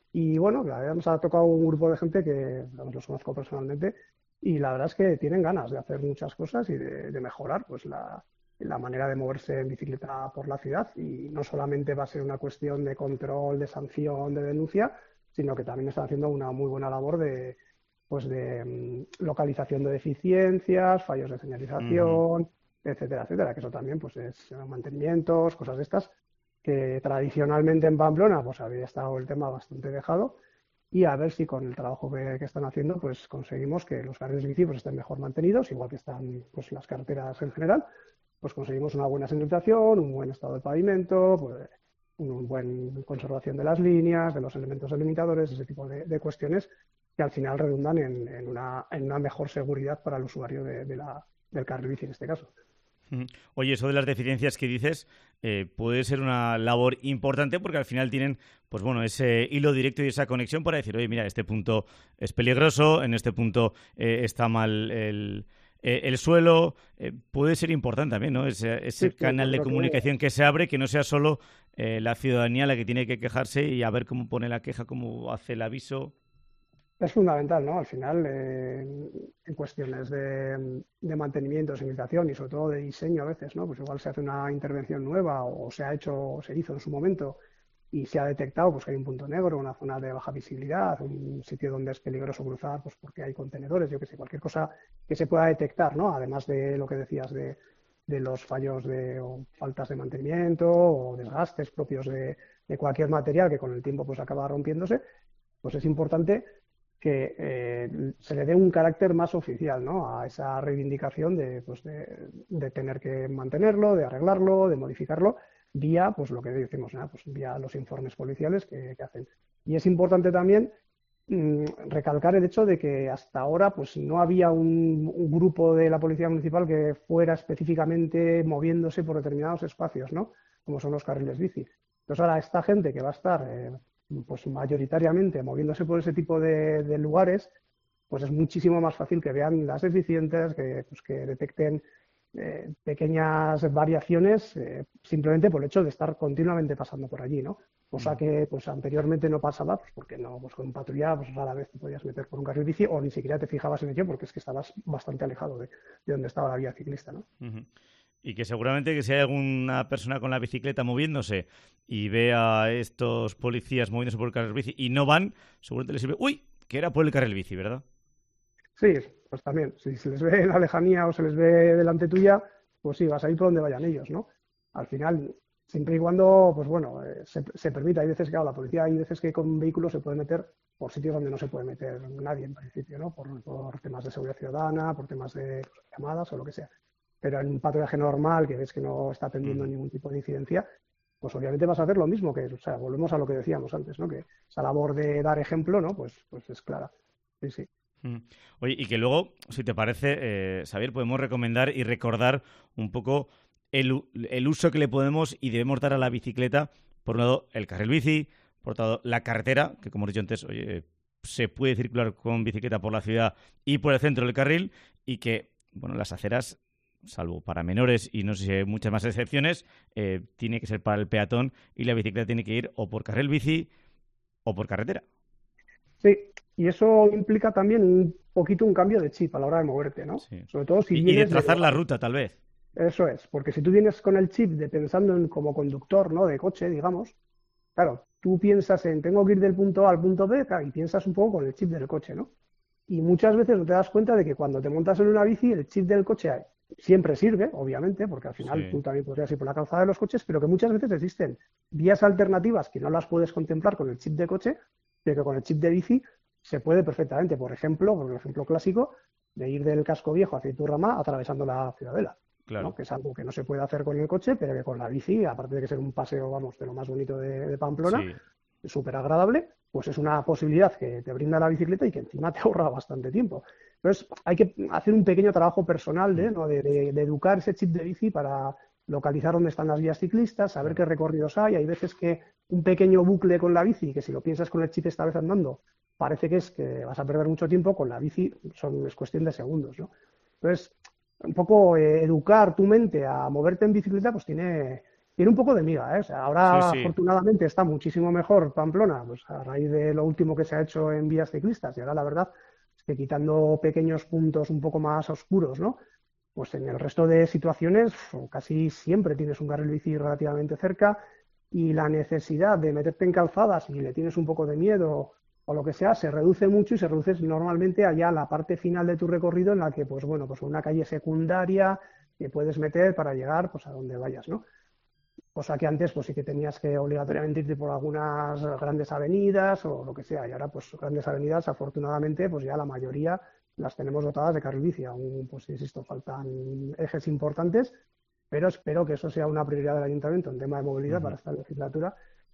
Y bueno, la verdad nos ha tocado un grupo de gente que vamos, los conozco personalmente y la verdad es que tienen ganas de hacer muchas cosas y de, de mejorar pues la, la manera de moverse en bicicleta por la ciudad y no solamente va a ser una cuestión de control, de sanción, de denuncia, sino que también están haciendo una muy buena labor de, pues de mm, localización de deficiencias, fallos de señalización, etcétera, etcétera, que eso también pues es eh, mantenimientos, cosas de estas que tradicionalmente en Pamplona pues había estado el tema bastante dejado y a ver si con el trabajo que, que están haciendo pues conseguimos que los carriles bici pues estén mejor mantenidos, igual que están pues las carreteras en general, pues conseguimos una buena señalización, un buen estado del pavimento, pues una buena conservación de las líneas, de los elementos delimitadores, ese tipo de, de cuestiones que al final redundan en, en, una, en una mejor seguridad para el usuario de, de la, del carril bici en este caso. Ujú. Oye, eso de las deficiencias que dices eh, puede ser una labor importante porque al final tienen, pues bueno, ese hilo directo y esa conexión para decir, oye, mira, este punto es peligroso, en este punto eh, está mal el, eh, el suelo. Eh, puede ser importante también, ¿no? Ese, ese Sí, sí, canal yo de creo que- comunicación que se abre, que no sea solo eh, la ciudadanía la que tiene que quejarse y a ver cómo pone la queja, cómo hace el aviso. Es fundamental, ¿no? Al final, eh, en en cuestiones de, de mantenimiento, señalización y sobre todo de diseño a veces, ¿no? Pues igual se hace una intervención nueva o se ha hecho o se hizo en su momento y se ha detectado pues que hay un punto negro, una zona de baja visibilidad, un sitio donde es peligroso cruzar, pues porque hay contenedores, yo qué sé, cualquier cosa que se pueda detectar, ¿no? Además de lo que decías de, de los fallos de o faltas de mantenimiento o desgastes propios de, de cualquier material que con el tiempo pues acaba rompiéndose, pues es importante que eh, se le dé un carácter más oficial, ¿no? A esa reivindicación de, pues de, de tener que mantenerlo, de arreglarlo, de modificarlo, vía, pues lo que decimos, ¿no? Pues vía los informes policiales que, que hacen. Y es importante también mm, recalcar el hecho de que hasta ahora pues no había un, un grupo de la Policía Municipal que fuera específicamente moviéndose por determinados espacios, ¿no? Como son los carriles bici. Entonces ahora esta gente que va a estar eh, pues mayoritariamente moviéndose por ese tipo de, de lugares, pues es muchísimo más fácil que vean las deficiencias, que, pues que detecten eh, pequeñas variaciones eh, simplemente por el hecho de estar continuamente pasando por allí, ¿no? Cosa que pues anteriormente no pasaba, pues porque no, pues con patrulla pues rara vez te podías meter por un carril bici o ni siquiera te fijabas en ello porque es que estabas bastante alejado de, de donde estaba la vía ciclista, ¿no? Ujú. Y que seguramente que si hay alguna persona con la bicicleta moviéndose y ve a estos policías moviéndose por el carril bici y no van, seguramente les sirve, uy, que era por el carril bici, ¿verdad? Sí, pues también, si se les ve en la lejanía o se les ve delante tuya, pues sí, vas a ir por donde vayan ellos, ¿no? Al final, siempre y cuando, pues bueno, eh, se, se permite, hay veces que, claro, la policía, hay veces que con vehículos se puede meter por sitios donde no se puede meter nadie en principio, ¿no? Por, por temas de seguridad ciudadana, por temas de pues, llamadas o lo que sea. Pero en un patrullaje normal, que ves que no está atendiendo mm. ningún tipo de incidencia, pues obviamente vas a hacer lo mismo, que, o sea, volvemos a lo que decíamos antes, ¿no? Que esa labor de dar ejemplo, ¿no? Pues, pues es clara. Sí, sí. Mm. Oye, y que luego, si te parece, eh, Xavier, podemos recomendar y recordar un poco el, el uso que le podemos y debemos dar a la bicicleta. Por un lado, el carril bici, por otro lado, la carretera, que como he dicho antes, oye, se puede circular con bicicleta por la ciudad y por el centro del carril, y que, bueno, las aceras, salvo para menores y no sé si hay muchas más excepciones, eh, tiene que ser para el peatón y la bicicleta tiene que ir o por carril bici o por carretera. Sí, y eso implica también un poquito un cambio de chip a la hora de moverte, ¿no? Sí. Sobre todo si y, vienes y de trazar de... la ruta, tal vez. Eso es, porque si tú vienes con el chip de pensando en como conductor, ¿no? De coche, digamos, claro, tú piensas en tengo que ir del punto A al punto B, claro, y piensas un poco con el chip del coche, ¿no? Y muchas veces no te das cuenta de que cuando te montas en una bici, el chip del coche siempre sirve, obviamente, porque al final sí. tú también podrías ir por la calzada de los coches, pero que muchas veces existen vías alternativas que no las puedes contemplar con el chip de coche, pero que con el chip de bici se puede perfectamente. Por ejemplo, por el ejemplo clásico, de ir del Casco Viejo hacia Iturrama atravesando la Ciudadela, claro. ¿no? Que es algo que no se puede hacer con el coche, pero que con la bici, aparte de que ser un paseo, vamos, de lo más bonito de, de Pamplona, sí. súper agradable, pues es una posibilidad que te brinda la bicicleta y que encima te ahorra bastante tiempo. Entonces, hay que hacer un pequeño trabajo personal ¿eh? ¿no? de, de, de educar ese chip de bici para localizar dónde están las vías ciclistas, saber qué recorridos hay. Hay veces que un pequeño bucle con la bici, que si lo piensas con el chip esta vez andando, parece que es que vas a perder mucho tiempo, con la bici son, es cuestión de segundos, ¿no? Entonces, un poco eh, educar tu mente a moverte en bicicleta, pues tiene... Tiene un poco de miga, ¿eh? O sea, ahora sí, sí. afortunadamente está muchísimo mejor Pamplona, pues a raíz de lo último que se ha hecho en vías ciclistas. Y ahora la verdad es que quitando pequeños puntos un poco más oscuros, ¿no? Pues en el resto de situaciones casi siempre tienes un carril bici relativamente cerca, y la necesidad de meterte en calzadas si le tienes un poco de miedo o lo que sea, se reduce mucho y se reduce normalmente allá a la parte final de tu recorrido, en la que, pues bueno, pues una calle secundaria que puedes meter para llegar pues a donde vayas, ¿no? Cosa que antes pues sí que tenías que obligatoriamente irte por algunas grandes avenidas o lo que sea, y ahora pues grandes avenidas afortunadamente pues ya la mayoría las tenemos dotadas de carril bici. Aún pues insisto, faltan ejes importantes, pero espero que eso sea una prioridad del Ayuntamiento en tema de movilidad uh-huh. para esta legislatura,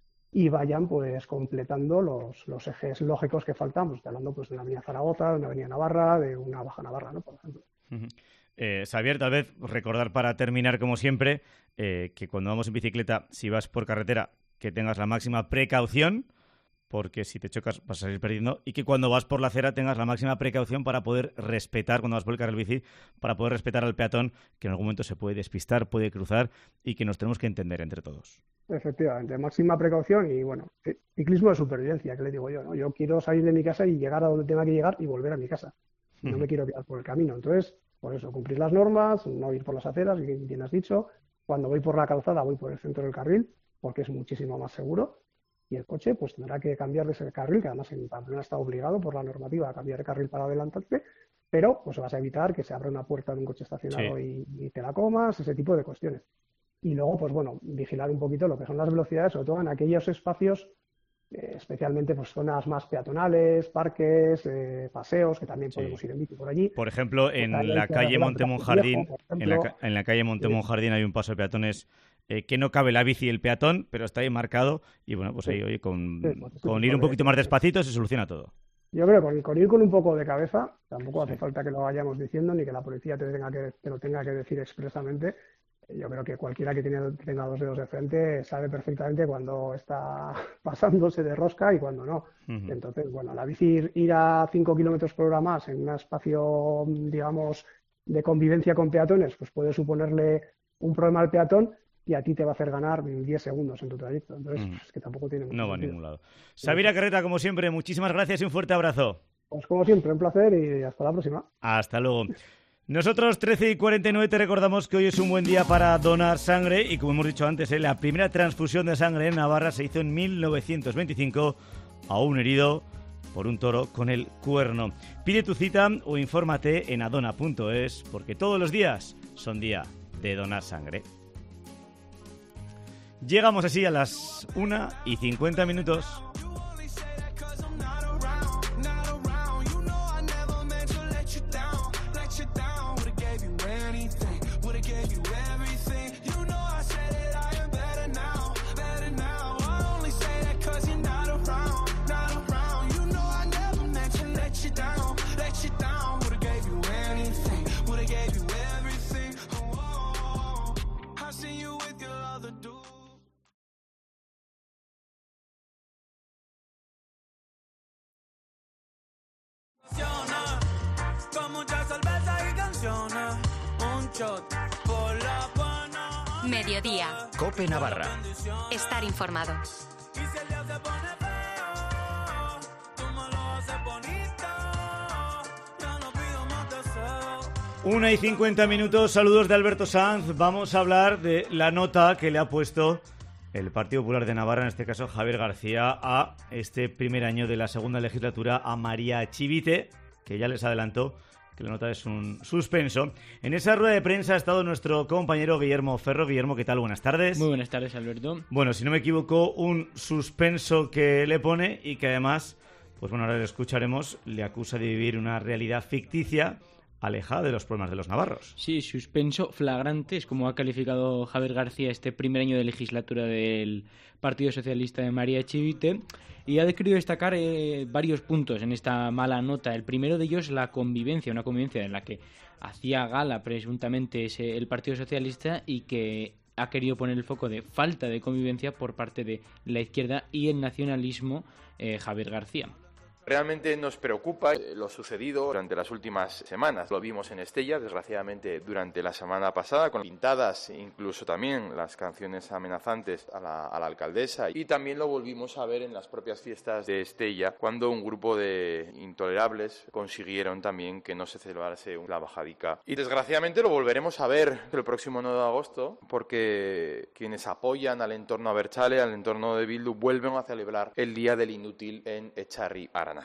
y vayan pues completando los, los ejes lógicos que faltan, pues hablando pues de una avenida Zaragoza, de una avenida Navarra, de una Baja Navarra, ¿no? Por ejemplo. Uh-huh. Eh, Xavier, tal vez recordar para terminar, como siempre, eh, que cuando vamos en bicicleta, si vas por carretera, que tengas la máxima precaución, porque si te chocas vas a salir perdiendo, y que cuando vas por la acera tengas la máxima precaución para poder respetar, cuando vas por el carril bici, para poder respetar al peatón, que en algún momento se puede despistar, puede cruzar, y que nos tenemos que entender entre todos. Efectivamente, máxima precaución y, bueno, ciclismo de supervivencia, que le digo yo, ¿no? Yo quiero salir de mi casa y llegar a donde tenga que llegar y volver a mi casa. No me quiero quedar por el camino. Entonces, por eso, cumplir las normas, no ir por las aceras, bien has dicho. Cuando voy por la calzada, voy por el centro del carril, porque es muchísimo más seguro. Y el coche, pues tendrá que cambiar de ese carril, que además en Pamplona está obligado por la normativa a cambiar de carril para adelantarte, pero pues vas a evitar que se abra una puerta de un coche estacionado sí. y, y te la comas, ese tipo de cuestiones. Y luego, pues bueno, vigilar un poquito lo que son las velocidades, sobre todo en aquellos espacios, eh, especialmente pues zonas más peatonales, parques, eh, paseos, que también sí. podemos ir en bici por allí. Por ejemplo, en la calle Montemonjardín, en la, en la calle Montemonjardín hay un paso de peatones eh, que no cabe la bici y el peatón, pero está ahí marcado, y bueno, pues sí. ahí, oye, con, sí, pues, con ir un poquito más despacito se soluciona todo. Yo creo que con, con ir con un poco de cabeza, tampoco hace sí. falta que lo vayamos diciendo, ni que la policía te, tenga que, te lo tenga que decir expresamente. Yo creo que cualquiera que, tiene, que tenga dos dedos de frente sabe perfectamente cuando está pasándose de rosca y cuando no. Uh-huh. Entonces, bueno, la bici ir, ir a cinco kilómetros por hora más en un espacio, digamos, de convivencia con peatones, pues puede suponerle un problema al peatón y a ti te va a hacer ganar diez segundos en tu trayecto. Entonces, uh-huh. es que tampoco tiene mucho No va sentido. a ningún lado. Xavier Acarreta, como siempre, muchísimas gracias y un fuerte abrazo. Pues como siempre, un placer y hasta la próxima. Hasta luego. Nosotros, trece y cuarenta y nueve, te recordamos que hoy es un buen día para donar sangre y, como hemos dicho antes, ¿eh? la primera transfusión de sangre en Navarra se hizo en mil novecientos veinticinco a un herido por un toro con el cuerno. Pide tu cita o infórmate en adona punto es, porque todos los días son día de donar sangre. Llegamos así a las una y cincuenta minutos. Mediodía. COPE Navarra. Estar informado. Una y cincuenta minutos, saludos de Alberto Sanz. Vamos a hablar de la nota que le ha puesto el Partido Popular de Navarra, en este caso Javier García, a este primer año de la segunda legislatura a María Chivite, que ya les adelantó que la nota es un suspenso. En esa rueda de prensa ha estado nuestro compañero Guillermo Ferro. Guillermo, ¿qué tal? Buenas tardes. Muy buenas tardes, Alberto. Bueno, si no me equivoco, un suspenso que le pone y que además, pues bueno, ahora lo escucharemos, le acusa de vivir una realidad ficticia alejada de los problemas de los navarros. Sí, suspenso flagrante, es como ha calificado Javier García este primer año de legislatura del Partido Socialista de María Chivite, y ha querido destacar eh, varios puntos en esta mala nota. El primero de ellos, la convivencia, una convivencia en la que hacía gala presuntamente ese, el Partido Socialista, y que ha querido poner el foco de falta de convivencia por parte de la izquierda y el nacionalismo, eh, Javier García. Realmente nos preocupa lo sucedido durante las últimas semanas. Lo vimos en Estella, desgraciadamente, durante la semana pasada, con pintadas incluso también las canciones amenazantes a la, a la alcaldesa. Y también lo volvimos a ver en las propias fiestas de Estella, cuando un grupo de intolerables consiguieron también que no se celebrase la bajadica. Y desgraciadamente lo volveremos a ver el próximo nueve de agosto, porque quienes apoyan al entorno Abertzale, al entorno de Bildu, vuelven a celebrar el Día del Inútil en Echarri Aranaz.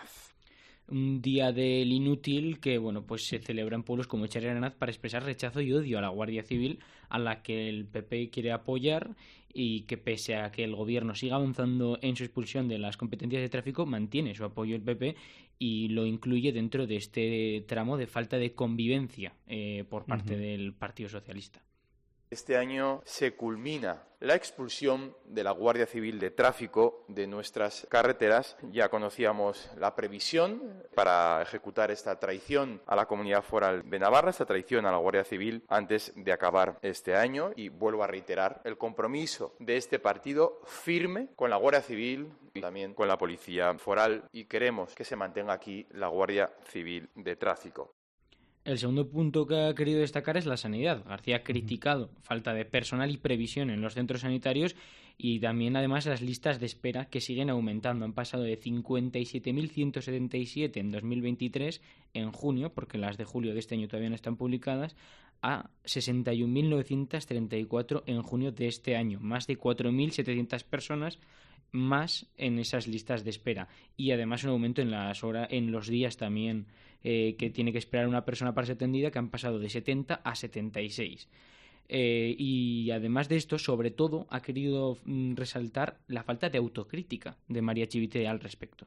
Un día del inútil que, bueno, pues se celebra en pueblos como Echarri Aranaz para expresar rechazo y odio a la Guardia Civil, a la que el P P quiere apoyar, y que, pese a que el gobierno siga avanzando en su expulsión de las competencias de tráfico, mantiene su apoyo el P P y lo incluye dentro de este tramo de falta de convivencia eh, por parte uh-huh. del Partido Socialista. Este año se culmina la expulsión de la Guardia Civil de Tráfico de nuestras carreteras. Ya conocíamos la previsión para ejecutar esta traición a la Comunidad Foral de Navarra, esta traición a la Guardia Civil, antes de acabar este año. Y vuelvo a reiterar el compromiso de este partido firme con la Guardia Civil y también con la Policía Foral, y queremos que se mantenga aquí la Guardia Civil de Tráfico. El segundo punto que ha querido destacar es la sanidad. García ha criticado falta de personal y previsión en los centros sanitarios, y también además las listas de espera, que siguen aumentando. Han pasado de cincuenta y siete mil ciento setenta y siete en dos mil veintitrés, en junio, porque las de julio de este año todavía no están publicadas, a sesenta y un mil novecientos treinta y cuatro en junio de este año. Más de cuatro mil setecientas personas más en esas listas de espera, y además un aumento en las horas, en los días también eh, que tiene que esperar una persona para ser atendida, que han pasado de setenta a setenta y seis. Eh, y además de esto, sobre todo, ha querido mm, resaltar la falta de autocrítica de María Chivite al respecto.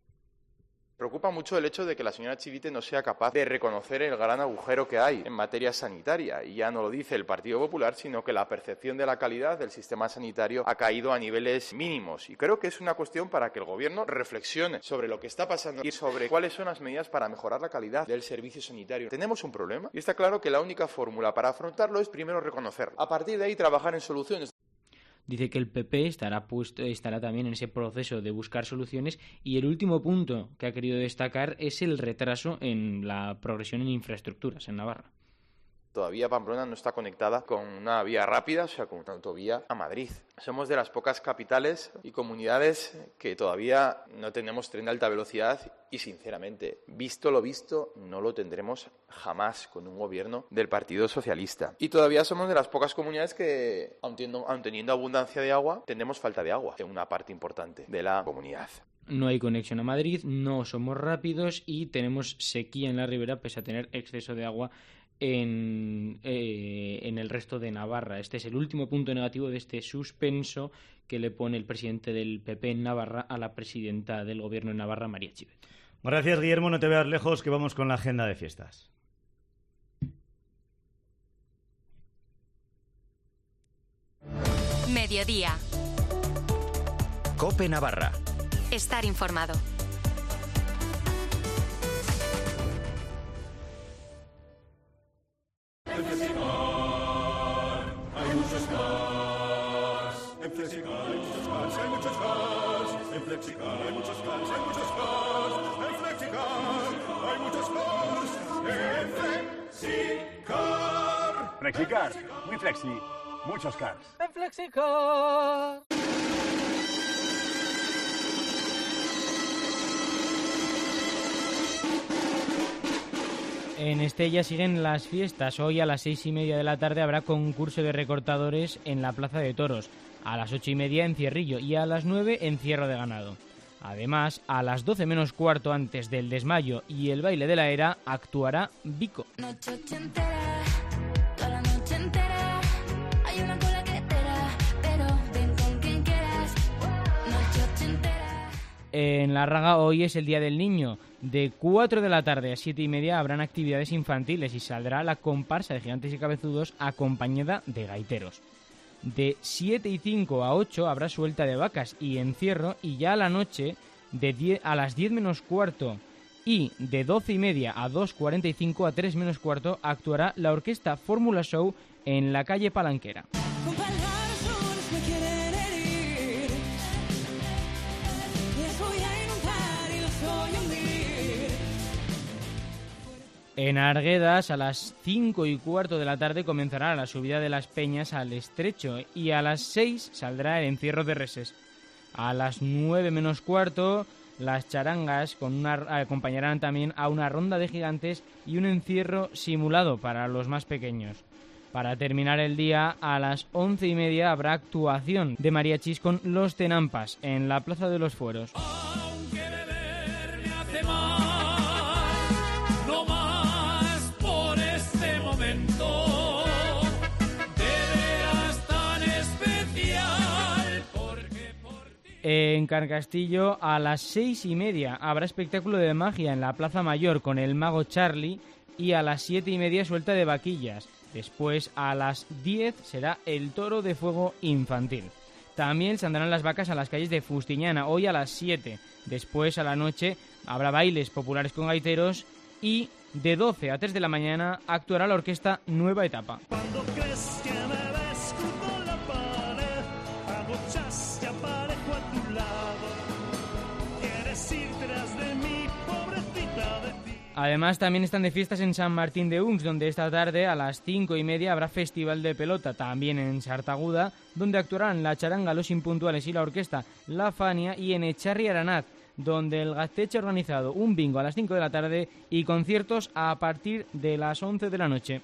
Preocupa mucho el hecho de que la señora Chivite no sea capaz de reconocer el gran agujero que hay en materia sanitaria. Y ya no lo dice el Partido Popular, sino que la percepción de la calidad del sistema sanitario ha caído a niveles mínimos. Y creo que es una cuestión para que el Gobierno reflexione sobre lo que está pasando y sobre cuáles son las medidas para mejorar la calidad del servicio sanitario. Tenemos un problema y está claro que la única fórmula para afrontarlo es primero reconocerlo. A partir de ahí trabajar en soluciones. Dice que el P P estará, puesto, estará también en ese proceso de buscar soluciones. Y el último punto que ha querido destacar es el retraso en la progresión en infraestructuras en Navarra. Todavía Pamplona no está conectada con una vía rápida, o sea, con una autovía a Madrid. Somos de las pocas capitales y comunidades que todavía no tenemos tren de alta velocidad y, sinceramente, visto lo visto, no lo tendremos jamás con un gobierno del Partido Socialista. Y todavía somos de las pocas comunidades que, aun teniendo, aun teniendo abundancia de agua, tenemos falta de agua en una parte importante de la comunidad. No hay conexión a Madrid, no somos rápidos y tenemos sequía en la ribera pese a tener exceso de agua en, eh, en el resto de Navarra. Este es el último punto negativo de este suspenso que le pone el presidente del P P en Navarra a la presidenta del gobierno en Navarra, María Chivet. Gracias, Guillermo, no te veas lejos, que vamos con la agenda de fiestas. Mediodía. COPE Navarra. Estar informado. En Flexicar hay muchos cars. En Flexicar hay muchos cars, hay muchos cars. En Flexicar hay muchos cars, hay muchos cars. En Flexicar hay muchos cars. En Flexicar. Flexicar, muy flexi, muchos cars. En Flexicar. En Estella siguen las fiestas. Hoy a las seis y media de la tarde habrá concurso de recortadores en la Plaza de Toros. A las ocho y media en Cierrillo y a las nueve en Cierro de Ganado. Además, a las doce menos cuarto antes del desmayo y el baile de la era actuará Vico. Noche ochentera, toda la noche entera, hay una cola que espera, pero ven con quien quieras. Noche ochentera. En La Raga hoy es el Día del Niño. De cuatro de la tarde a siete y media habrán actividades infantiles y saldrá la comparsa de Gigantes y Cabezudos acompañada de gaiteros. De siete y cinco a ocho habrá suelta de vacas y encierro, y ya a la noche de diez a las diez menos cuarto y de doce y media a dos cuarenta y cinco a tres menos cuarto actuará la orquesta Fórmula Show en la calle Palanquera. Con palabras duras me quieren herir. Les voy a inundar y los voy a hundir. En Arguedas, a las cinco y cuarto de la tarde comenzará la subida de las Peñas al Estrecho y a las seis saldrá el encierro de reses. A las nueve menos cuarto, las charangas con una, acompañarán también a una ronda de gigantes y un encierro simulado para los más pequeños. Para terminar el día, a las once y media habrá actuación de mariachis con Los Tenampas en la Plaza de los Fueros. En Carcastillo, a las seis y media habrá espectáculo de magia en la Plaza Mayor con el mago Charlie y a las siete y media suelta de vaquillas. Después, a las diez, será el toro de fuego infantil. También saldrán las vacas a las calles de Fustiñana, hoy a las siete. Después, a la noche, habrá bailes populares con gaiteros y de doce a tres de la mañana actuará la orquesta Nueva Etapa. Cuando crees que me ves junto a la pared, hago chas y aparezco a tu lado. Quieres ir tras de mí, pobrecita de ti. Además, también están de fiestas en San Martín de Uns, donde esta tarde a las cinco y media habrá festival de pelota. También en Sartaguda, donde actuarán la charanga Los Impuntuales y la orquesta La Fania, y en Echarri Aranaz, donde el Gazteche ha organizado un bingo a las cinco de la tarde y conciertos a partir de las once de la noche.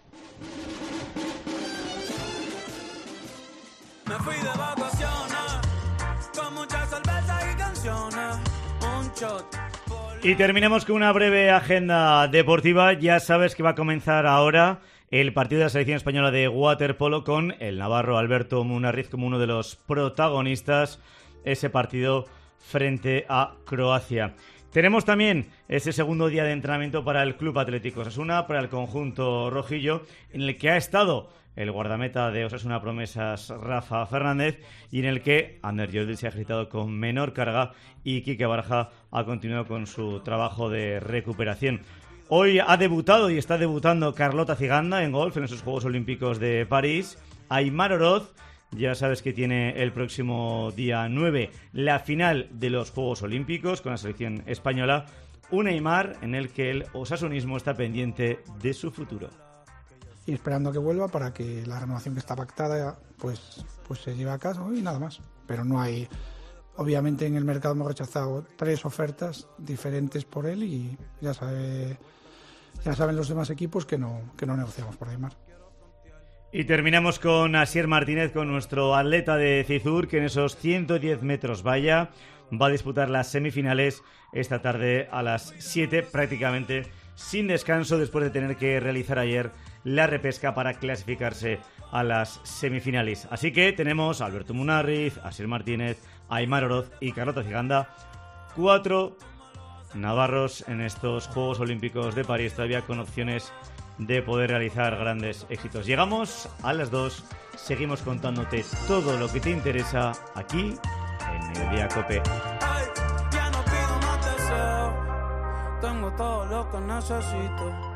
Me fui de vacaciones, con muchas cervezas y canciones, un shot. Y terminemos con una breve agenda deportiva. Ya sabes que va a comenzar ahora el partido de la selección española de waterpolo con el navarro Alberto Munarriz como uno de los protagonistas. Ese partido frente a Croacia. Tenemos también ese segundo día de entrenamiento para el Club Atlético Osasuna, para el conjunto rojillo, en el que ha estado el guardameta de Osasuna Promesas, Rafa Fernández, y en el que Ander Jordi se ha ejercitado con menor carga y Quique Barja ha continuado con su trabajo de recuperación. Hoy ha debutado y está debutando Carlota Ciganda en golf en esos Juegos Olímpicos de París. Aimar Oroz, ya sabes que tiene el próximo día nueve la final de los Juegos Olímpicos con la selección española. Un Aimar en el que el osasunismo está pendiente de su futuro. y esperando a que vuelva para que la renovación que está pactada pues, pues se lleve a cabo y nada más. Pero no hay... Obviamente en el mercado hemos rechazado tres ofertas diferentes por él y ya sabe, ya saben los demás equipos que no, que no negociamos por Aimar. Y terminamos con Asier Martínez, con nuestro atleta de Cizur, que en esos ciento diez metros valla va a disputar las semifinales esta tarde a las siete, prácticamente sin descanso, después de tener que realizar ayer la repesca para clasificarse a las semifinales. Así que tenemos a Alberto Munarriz, Asier Martínez, Aimar Oroz y Carlota Ciganda, cuatro navarros en estos Juegos Olímpicos de París, todavía con opciones de poder realizar grandes éxitos. Llegamos a las dos, seguimos contándote todo lo que te interesa aquí en Mediodía Cope. Ay, ya no pido más deseo, tengo todo lo que necesito.